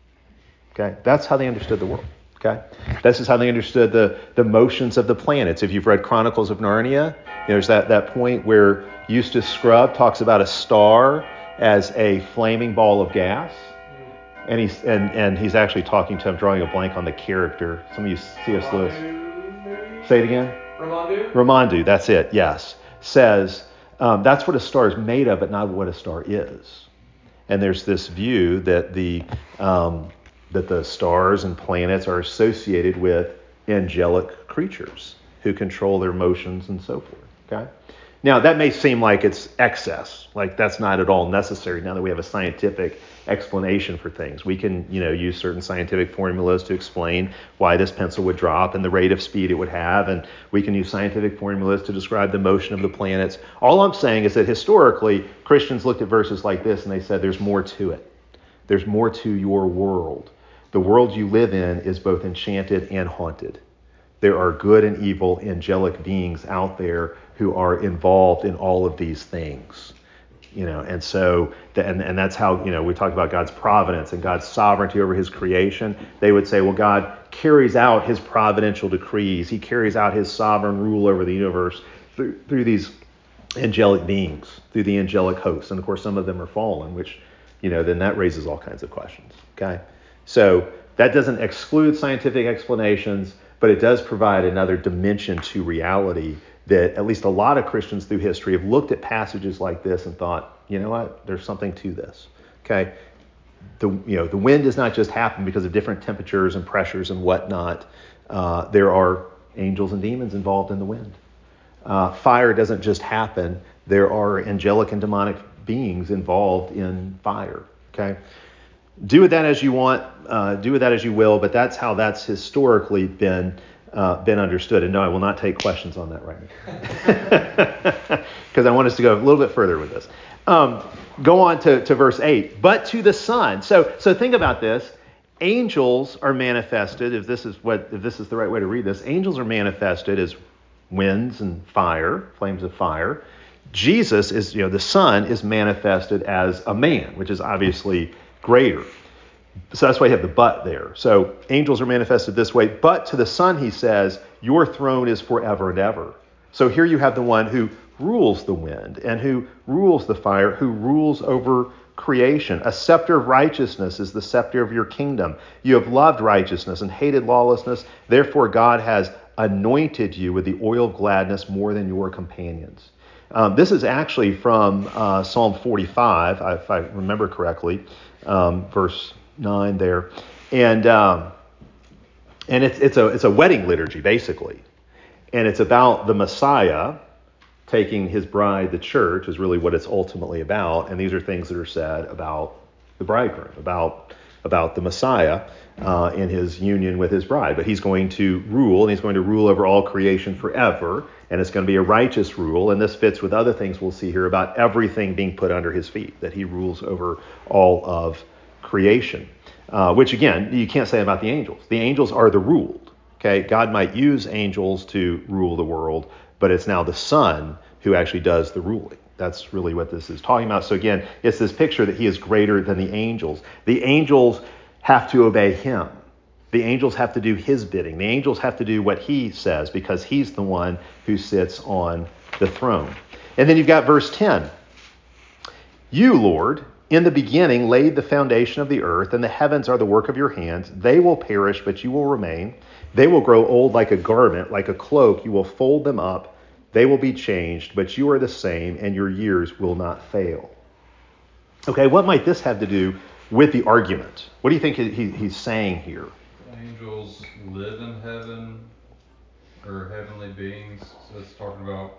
Okay? That's how they understood the world. Okay? This is how they understood the, the motions of the planets. If you've read Chronicles of Narnia, there's that, that point where Eustace Scrubb talks about a star as a flaming ball of gas. And he's and, and he's actually talking to, I'm drawing a blank on the character. Some of you, C S. Lewis. Say it again. Ramondu? Ramondu, that's it, yes. Says um, that's what a star is made of, but not what a star is. And there's this view that the um, that the stars and planets are associated with angelic creatures who control their motions and so forth. Okay. Now, that may seem like it's excess, like that's not at all necessary now that we have a scientific explanation for things. We can, you know, use certain scientific formulas to explain why this pencil would drop and the rate of speed it would have, and we can use scientific formulas to describe the motion of the planets. All I'm saying is that historically, Christians looked at verses like this and they said there's more to it. There's more to your world. The world you live in is both enchanted and haunted. There are good and evil angelic beings out there who are involved in all of these things, you know, and so, and, and that's how, you know, we talk about God's providence and God's sovereignty over his creation. They would say, well, God carries out his providential decrees. He carries out his sovereign rule over the universe through, through these angelic beings, through the angelic hosts. And of course, some of them are fallen, which, you know, then that raises all kinds of questions. Okay. So that doesn't exclude scientific explanations, but it does provide another dimension to reality that at least a lot of Christians through history have looked at passages like this and thought, you know what, there's something to this. Okay, the you know the wind does not just happen because of different temperatures and pressures and whatnot. Uh, there are angels and demons involved in the wind. Uh, fire doesn't just happen. There are angelic and demonic beings involved in fire. Okay, do with that as you want, uh, do with that as you will, but that's how that's historically been uh, been understood. And no, I will not take questions on that right now, because I want us to go a little bit further with this. Um, go on to, to verse eight. But to the Son. So so think about this. Angels are manifested, if this is what if this is the right way to read this, angels are manifested as winds and fire, flames of fire. Jesus is, you know, the Son is manifested as a man, which is obviously greater. So that's why you have the but there. So angels are manifested this way, but to the Son he says, your throne is forever and ever. So here you have the one who rules the wind and who rules the fire, who rules over creation. A scepter of righteousness is the scepter of your kingdom. You have loved righteousness and hated lawlessness. Therefore God has anointed you with the oil of gladness more than your companions. Um, this is actually from uh, Psalm forty-five, if I remember correctly, um, verse nine there, and um, and it's it's a it's a wedding liturgy basically, and it's about the Messiah taking his bride, the church, is really what it's ultimately about, and these are things that are said about the bridegroom, about about the Messiah uh, in his union with his bride. But he's going to rule, and he's going to rule over all creation forever, and it's going to be a righteous rule, and this fits with other things we'll see here about everything being put under his feet, that he rules over all of creation, uh, which again, you can't say about the angels. The angels are the ruled. Okay, God might use angels to rule the world, but it's now the Son who actually does the ruling. That's really what this is talking about. So again, it's this picture that he is greater than the angels. The angels have to obey him. The angels have to do his bidding. The angels have to do what he says because he's the one who sits on the throne. And then you've got verse ten. You, Lord, in the beginning laid the foundation of the earth, and the heavens are the work of your hands. They will perish, but you will remain. They will grow old like a garment, like a cloak. You will fold them up. They will be changed, but you are the same, and your years will not fail. Okay, what might this have to do with the argument? What do you think he, he's saying here? Angels live in heaven, or heavenly beings. So it's talking about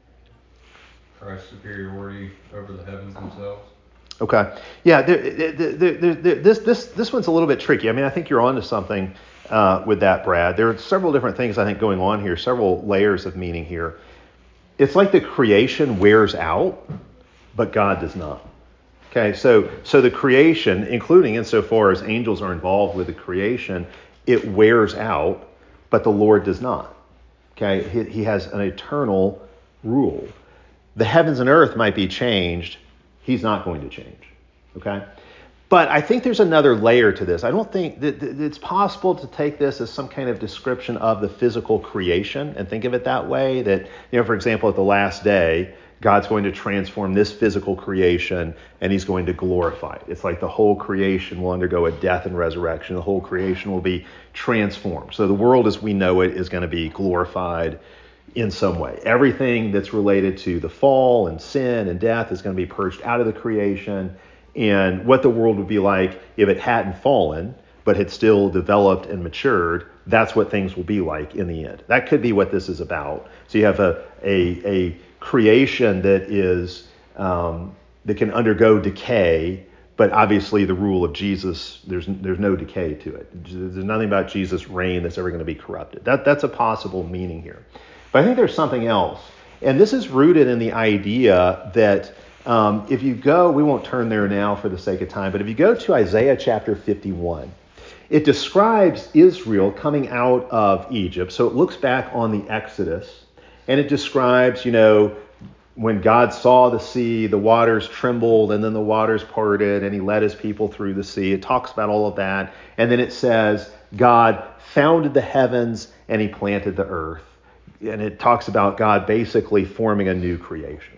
Christ's superiority over the heavens themselves. Okay, yeah, there, there, there, there, this this this one's a little bit tricky. I mean, I think you're onto something uh, with that, Brad. There are several different things I think going on here, several layers of meaning here. It's like the creation wears out, but God does not. Okay, so so the creation, including insofar as angels are involved with the creation, it wears out, but the Lord does not. Okay, he, he has an eternal rule. The heavens and earth might be changed. He's not going to change. Okay, but I think there's another layer to this. I don't think that it's possible to take this as some kind of description of the physical creation and think of it that way. That, you know, for example, at the last day, God's going to transform this physical creation and he's going to glorify it. It's like the whole creation will undergo a death and resurrection. The whole creation will be transformed. So the world as we know it is going to be glorified in some way. Everything that's related to the fall and sin and death is going to be purged out of the creation. And what the world would be like if it hadn't fallen, but had still developed and matured, that's what things will be like in the end. That could be what this is about. So you have a a, a creation that is um, that can undergo decay, but obviously the rule of Jesus, there's there's no decay to it. There's nothing about Jesus' reign that's ever going to be corrupted. That that's a possible meaning here. But I think there's something else, and this is rooted in the idea that um, if you go, we won't turn there now for the sake of time, but if you go to Isaiah chapter fifty-one, it describes Israel coming out of Egypt. So it looks back on the Exodus, and it describes, you know, when God saw the sea, the waters trembled, and then the waters parted, and he led his people through the sea. It talks about all of that. And then it says, God founded the heavens, and he planted the earth. And it talks about God basically forming a new creation.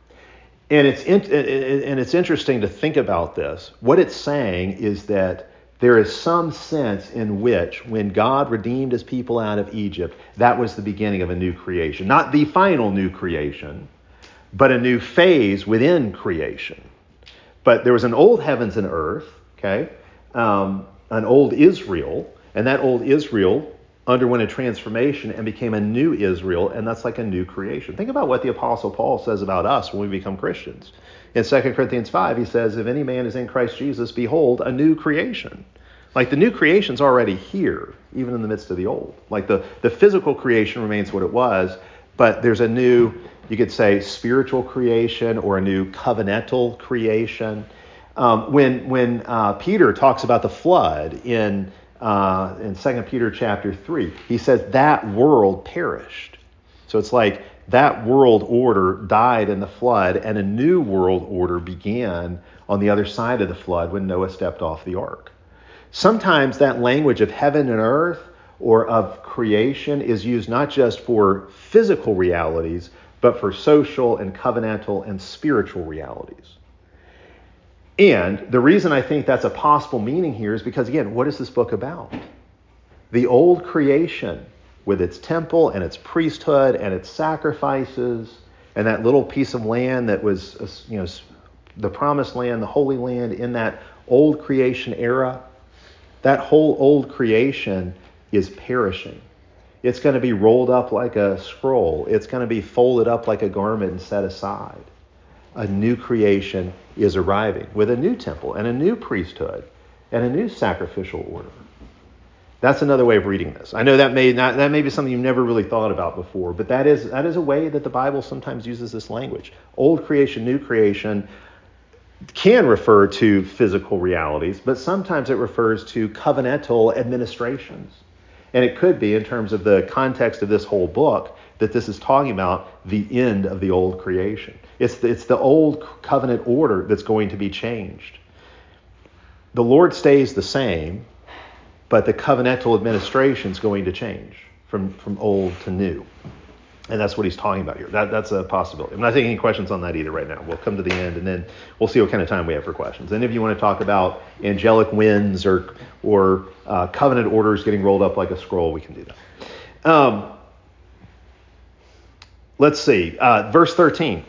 And it's in, and it's interesting to think about this. What it's saying is that there is some sense in which when God redeemed his people out of Egypt, that was the beginning of a new creation. Not the final new creation, but a new phase within creation. But there was an old heavens and earth, okay, um, an old Israel, and that old Israel underwent a transformation and became a new Israel, and that's like a new creation. Think about what the Apostle Paul says about us when we become Christians. In Second Corinthians five, he says, if any man is in Christ Jesus, behold, a new creation. Like the new creation's already here, even in the midst of the old. Like the, the physical creation remains what it was, but there's a new, you could say, spiritual creation or a new covenantal creation. Um, when when uh, Peter talks about the flood in uh, in Second Peter chapter three, he says that world perished. So it's like that world order died in the flood, and a new world order began on the other side of the flood when Noah stepped off the ark. Sometimes that language of heaven and earth or of creation is used not just for physical realities, but for social and covenantal and spiritual realities. And the reason I think that's a possible meaning here is because, again, what is this book about? The old creation with its temple and its priesthood and its sacrifices and that little piece of land that was, you know, the promised land, the holy land in that old creation era. That whole old creation is perishing. It's going to be rolled up like a scroll. It's going to be folded up like a garment and set aside. A new creation is arriving with a new temple and a new priesthood and a new sacrificial order. That's another way of reading this. I know that may not that may be something you've never really thought about before, but that is that is a way that the Bible sometimes uses this language. Old creation, new creation can refer to physical realities, but sometimes it refers to covenantal administrations. And it could be, in terms of the context of this whole book, that this is talking about the end of the old creation. It's the, it's the old covenant order that's going to be changed. The Lord stays the same, but the covenantal administration is going to change from, from old to new. And that's what he's talking about here. That, that's a possibility. I'm not taking any questions on that either right now. We'll come to the end, and then we'll see what kind of time we have for questions. And if you want to talk about angelic winds or or uh, covenant orders getting rolled up like a scroll, we can do that. Um, let's see. Uh, verse thirteen.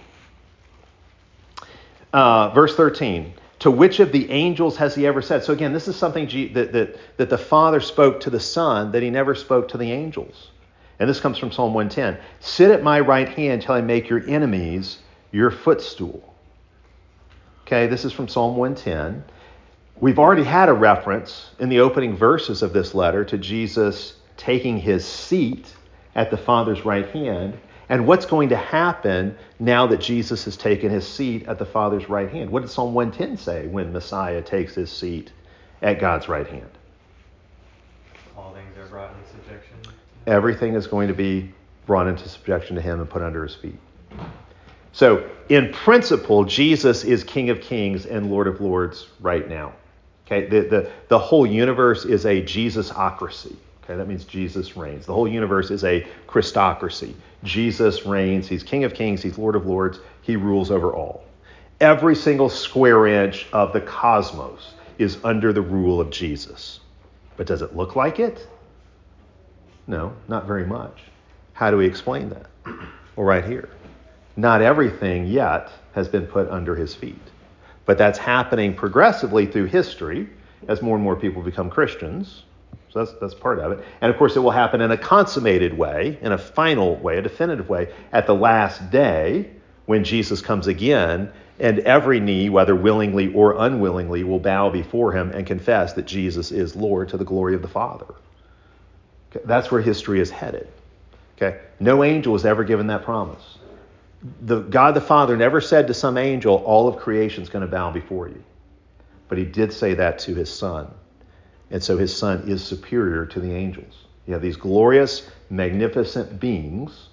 Uh, verse thirteen. To which of the angels has he ever said? So again, this is something G- that, that, that the Father spoke to the Son that he never spoke to the angels. And this comes from Psalm one ten. Sit at my right hand till I make your enemies your footstool. Okay, this is from Psalm one ten. We've already had a reference in the opening verses of this letter to Jesus taking his seat at the Father's right hand. And what's going to happen now that Jesus has taken his seat at the Father's right hand? What did Psalm one ten say when Messiah takes his seat at God's right hand? All things are brought into subjection. Everything is going to be brought into subjection to him and put under his feet. So, in principle, Jesus is King of Kings and Lord of Lords right now. Okay, the, the, the whole universe is a Jesus-ocracy. Okay, that means Jesus reigns. The whole universe is a Christocracy. Jesus reigns. He's King of Kings. He's Lord of Lords. He rules over all. Every single square inch of the cosmos is under the rule of Jesus. But does it look like it? No, not very much. How do we explain that? Well, right here. Not everything yet has been put under his feet. But that's happening progressively through history as more and more people become Christians. So that's that's part of it. And of course, it will happen in a consummated way, in a final way, a definitive way, at the last day when Jesus comes again, and every knee, whether willingly or unwillingly, will bow before him and confess that Jesus is Lord to the glory of the Father. Okay, that's where history is headed. Okay, no angel was ever given that promise. The God the Father never said to some angel, all of creation is going to bow before you. But he did say that to his Son. And so his Son is superior to the angels. You have these glorious, magnificent beings.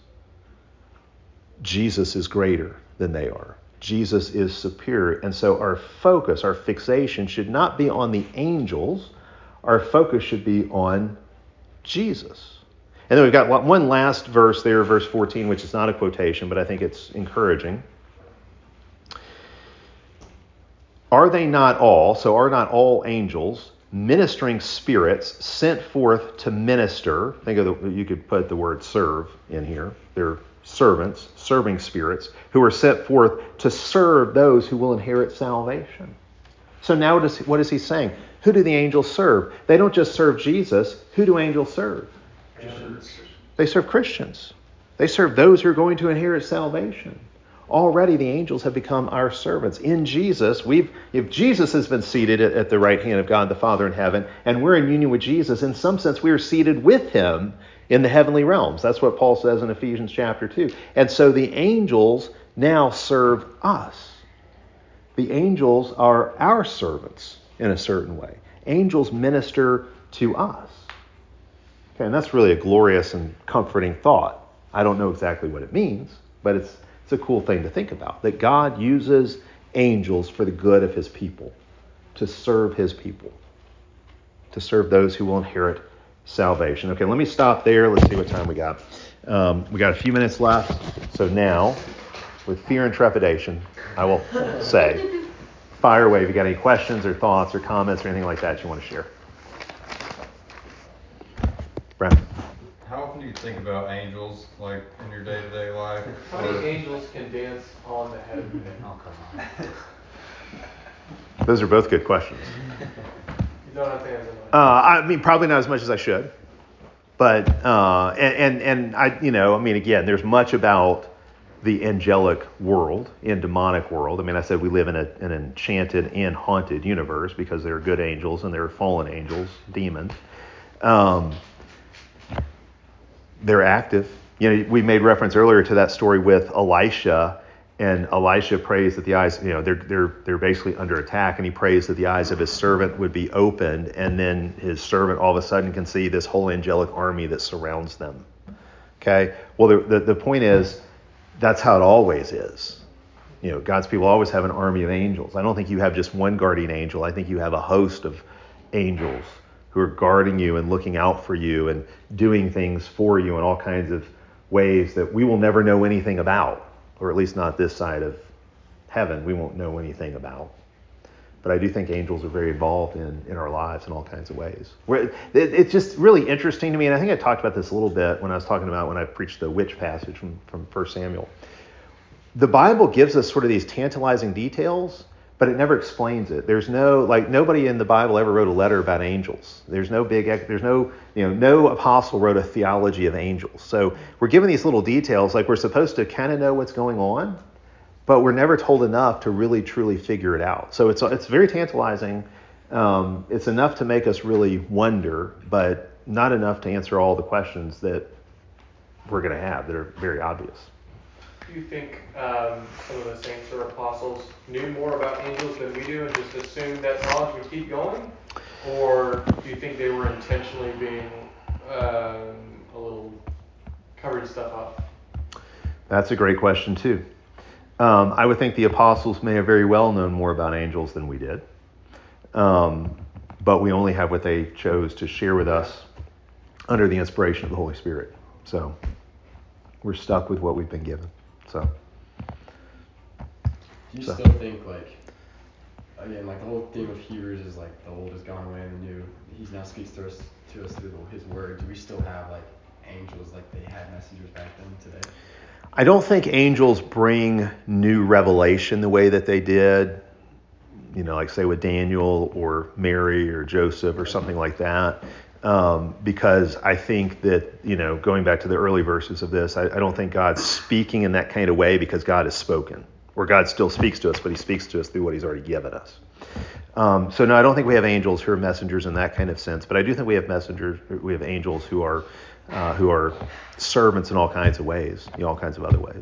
Jesus is greater than they are. Jesus is superior. And so our focus, our fixation should not be on the angels. Our focus should be on Jesus. And then we've got one last verse there, verse fourteen, which is not a quotation, but I think it's encouraging. Are they not all, so are not all angels, ministering spirits sent forth to minister? Think of the, you could put the word serve in here. They're servants, serving spirits, who are sent forth to serve those who will inherit salvation. So now what is, what is he saying? Who do the angels serve? They don't just serve Jesus. Who do angels serve? Christians. They serve Christians. They serve those who are going to inherit salvation. Already the angels have become our servants. In Jesus, we've if Jesus has been seated at, at the right hand of God the Father in heaven, and we're in union with Jesus, in some sense we are seated with him in the heavenly realms. That's what Paul says in Ephesians chapter two. And so the angels now serve us. The angels are our servants in a certain way. Angels minister to us. Okay, and that's really a glorious and comforting thought. I don't know exactly what it means, but it's it's a cool thing to think about, that God uses angels for the good of his people, to serve his people, to serve those who will inherit salvation. Okay, let me stop there. Let's see what time we got. Um, we got a few minutes left. So now, with fear and trepidation, I will say, fire away if you got any questions or thoughts or comments or anything like that you want to share. Brent. How often do you think about angels, like in your day-to-day life? How many angels can dance on the head? Oh, come on. Those are both good questions. You don't have to answer mine. Uh, I mean, probably not as much as I should, but uh, and, and and I, you know, I mean, again, there's much about the angelic world and demonic world. I mean, I said we live in a, an enchanted and haunted universe because there are good angels and there are fallen angels, demons. Um, they're active. You know, we made reference earlier to that story with Elisha, and Elisha prays that the eyes, you know, they're they're they're basically under attack, and he prays that the eyes of his servant would be opened, and then his servant all of a sudden can see this whole angelic army that surrounds them. Okay? Well, the the, the point is, that's how it always is. You know, God's people always have an army of angels. I don't think you have just one guardian angel. I think you have a host of angels who are guarding you and looking out for you and doing things for you in all kinds of ways that we will never know anything about, or at least not this side of heaven. We won't know anything about. But I do think angels are very involved in, in our lives in all kinds of ways. It, it's just really interesting to me, and I think I talked about this a little bit when I was talking about when I preached the witch passage from, from First Samuel. The Bible gives us sort of these tantalizing details, but it never explains it. There's no, like, nobody in the Bible ever wrote a letter about angels. There's no big, there's no, you know, no apostle wrote a theology of angels. So we're given these little details, like we're supposed to kind of know what's going on, but we're never told enough to really, truly figure it out. So it's it's very tantalizing. Um, it's enough to make us really wonder, but not enough to answer all the questions that we're going to have that are very obvious. Do you think um, some of the saints or apostles knew more about angels than we do and just assumed that knowledge would keep going? Or do you think they were intentionally being um, a little covering stuff up? That's a great question, too. Um, I would think the apostles may have very well known more about angels than we did. Um, but we only have what they chose to share with us under the inspiration of the Holy Spirit. So we're stuck with what we've been given. So, Do you so. still think, like, again, like the whole theme of Hebrews is like the old has gone away and the new, he now speaks to us to us through his word. Do we still have like angels like they had messengers back then today? I don't think angels bring new revelation the way that they did, you know, like say with Daniel or Mary or Joseph or something like that. Um, because I think that, you know, going back to the early verses of this, I, I don't think God's speaking in that kind of way because God has spoken, or God still speaks to us, but he speaks to us through what he's already given us. Um, so no, I don't think we have angels who are messengers in that kind of sense, but I do think we have messengers, we have angels who are uh, who are servants in all kinds of ways, in all kinds of other ways.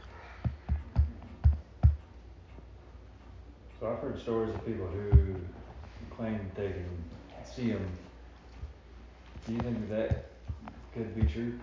So I've heard stories of people who claim that they can see them. Do you think that could be true?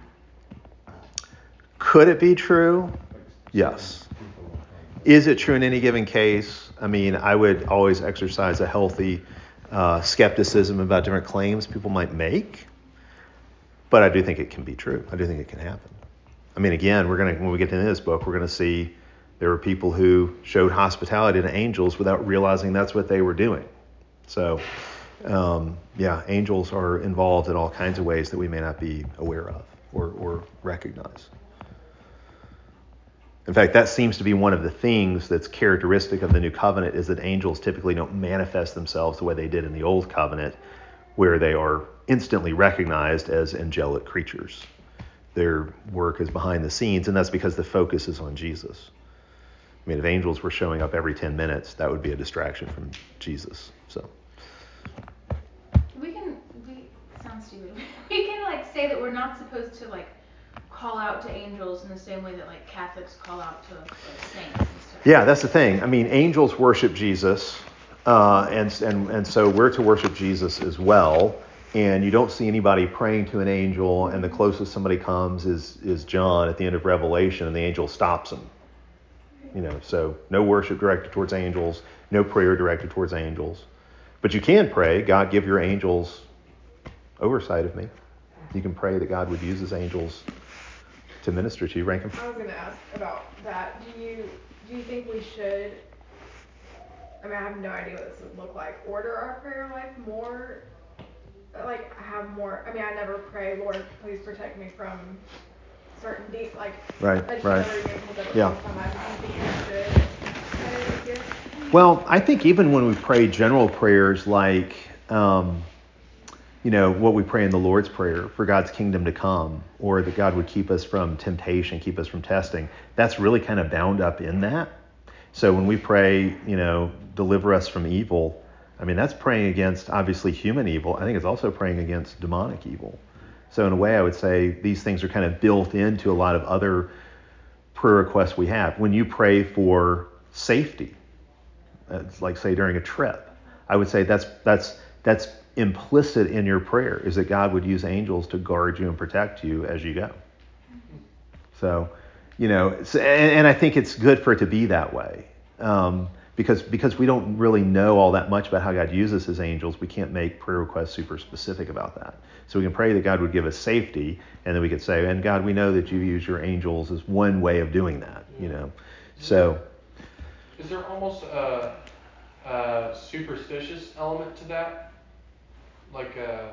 Could it be true? Like, Yes. people, like, Is it true in any given case? I mean, I would always exercise a healthy uh, skepticism about different claims people might make, but I do think it can be true. I do think it can happen. I mean, again, we're gonna when we get into this book, we're gonna see there were people who showed hospitality to angels without realizing that's what they were doing. So, um, yeah, angels are involved in all kinds of ways that we may not be aware of or, or recognize. In fact, that seems to be one of the things that's characteristic of the new covenant is that angels typically don't manifest themselves the way they did in the old covenant, where they are instantly recognized as angelic creatures. Their work is behind the scenes, and that's because the focus is on Jesus. I mean, if angels were showing up every ten minutes, that would be a distraction from Jesus. So we can, we, sounds stupid, we can like say that we're not supposed to like call out to angels in the same way that like Catholics call out to like, saints and stuff. yeah, that's the thing. I mean, angels worship Jesus, uh, and, and, and so we're to worship Jesus as well. And you don't see anybody praying to an angel, and the closest somebody comes is, is John at the end of Revelation, and the angel stops him. You know, so no worship directed towards angels, no prayer directed towards angels. But you can pray, God, give your angels oversight of me. You can pray that God would use his angels to minister to you. Rankin? I was going to ask about that. Do you do you think we should, I mean, I have no idea what this would look like, order our prayer life more? Like, have more, I mean, I never pray, Lord, please protect me from certain deep, like, right, I just right. never even put that yeah. on my mind. Do you think we should pray again? Well, I think even when we pray general prayers like, um, you know, what we pray in the Lord's Prayer for God's kingdom to come, or that God would keep us from temptation, keep us from testing, that's really kind of bound up in that. So when we pray, you know, deliver us from evil, I mean, that's praying against, obviously, human evil. I think it's also praying against demonic evil. So in a way, I would say these things are kind of built into a lot of other prayer requests we have. When you pray for safety, it's like, say, during a trip, I would say that's that's that's implicit in your prayer, is that God would use angels to guard you and protect you as you go. So, you know, and, and I think it's good for it to be that way. Um, Because because we don't really know all that much about how God uses his angels, we can't make prayer requests super specific about that. So we can pray that God would give us safety, and then we could say, and God, we know that you use your angels as one way of doing that, you know. So is there almost a, a superstitious element to that? Like a,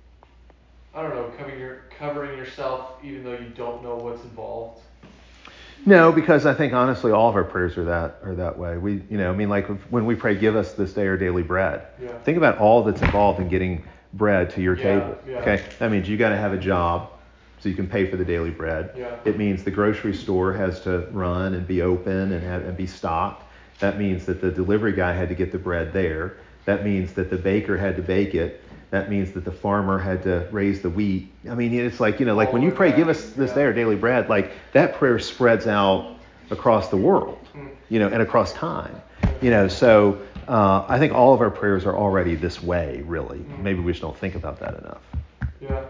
I don't know, covering your covering yourself even though you don't know what's involved? no, because I think honestly all of our prayers are that are that way. We, you know, I mean, like when we pray, give us this day our daily bread. Yeah. Think about all that's involved in getting bread to your yeah, table. Yeah. Okay, that means you got to have a job so you can pay for the daily bread. Yeah. It means the grocery store has to run and be open and have, and be stocked. That means that the delivery guy had to get the bread there. That means that the baker had to bake it. That means that the farmer had to raise the wheat. I mean, it's like, you know, like when you pray, give us this day our daily bread, like that prayer spreads out across the world, you know, and across time, you know. So uh, I think all of our prayers are already this way, really. Maybe we just don't think about that enough. Yeah.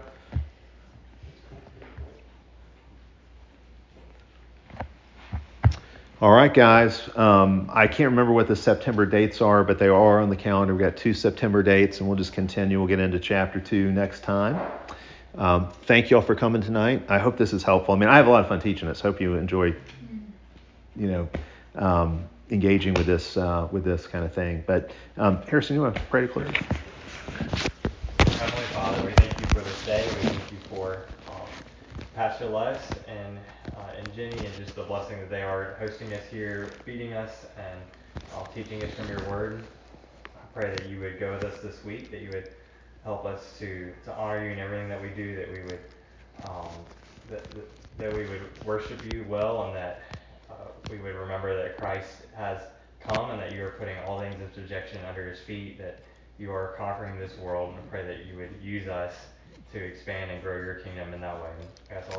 All right, guys. Um, I can't remember what the September dates are, but they are on the calendar. We've got two September dates, and we'll just continue. We'll get into chapter two next time. Um, thank you all for coming tonight. I hope this is helpful. I mean, I have a lot of fun teaching this. Hope you enjoy, you know, um, engaging with this uh, with this kind of thing. But um, Harrison, you want to pray to close? Heavenly Father, we thank you for this day. We thank you for um, Pastor Les and uh, and Jenny, and just the blessing that they are hosting us here, feeding us, and uh, teaching us from your word. I pray that you would go with us this week, that you would help us to, to honor you in everything that we do, that we would um, that, that, that we would worship you well, and that uh, we would remember that Christ has come and that you are putting all things in subjection under his feet, that you are conquering this world, and I pray that you would use us to expand and grow your kingdom in that way. I guess all